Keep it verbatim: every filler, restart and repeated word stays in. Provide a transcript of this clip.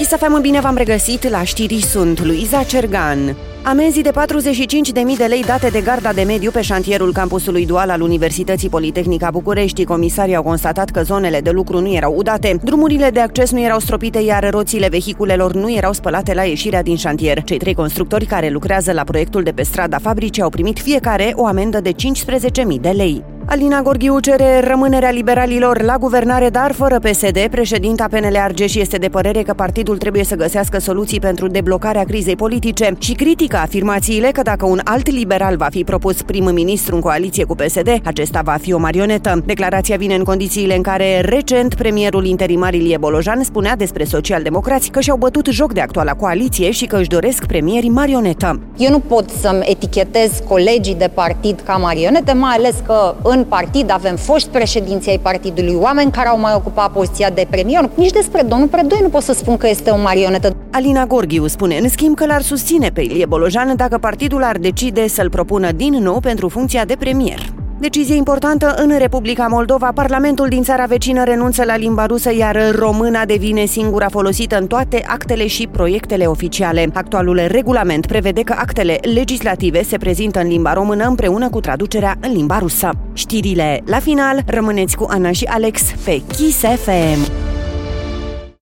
Să fim bine, v-am regăsit la știri, sunt Luiza Cergan. Amenzii de patruzeci și cinci de mii de lei date de Garda de Mediu pe șantierul campusului dual al Universității Politehnica București. Comisarii au constatat că zonele de lucru nu erau udate, drumurile de acces nu erau stropite, iar roțile vehiculelor nu erau spălate la ieșirea din șantier. Cei trei constructori care lucrează la proiectul de pe strada fabricii au primit fiecare o amendă de cincisprezece mii de lei. Alina Gorghiu cere rămânerea liberalilor la guvernare, dar fără P S D. Președinta P N L Argeș este de părere că partidul trebuie să găsească soluții pentru deblocarea crizei politice și critică afirmațiile că dacă un alt liberal va fi propus prim-ministru în coaliție cu P S D, acesta va fi o marionetă. Declarația vine în condițiile în care recent premierul interimar Ilie Bolojan spunea despre socialdemocrați că și-au bătut joc de actuala coaliție și că își doresc premieri marionetă. Eu nu pot să-mi etichetez colegii de partid ca marionete, mai ales că în partid avem foști președinți ai partidului, oameni care au mai ocupat poziția de premier. Nici despre domnul Predoi nu pot să spun că este o marionetă. Alina Gorghiu spune în schimb că l-ar susține pe Ilie Bolojan dacă partidul ar decide să-l propună din nou pentru funcția de premier. Decizie importantă în Republica Moldova. Parlamentul din țara vecină renunță la limba rusă, iar româna devine singura folosită în toate actele și proiectele oficiale. Actualul regulament prevede că actele legislative se prezintă în limba română împreună cu traducerea în limba rusă. Știrile la final, rămâneți cu Ana și Alex pe Kiss F M.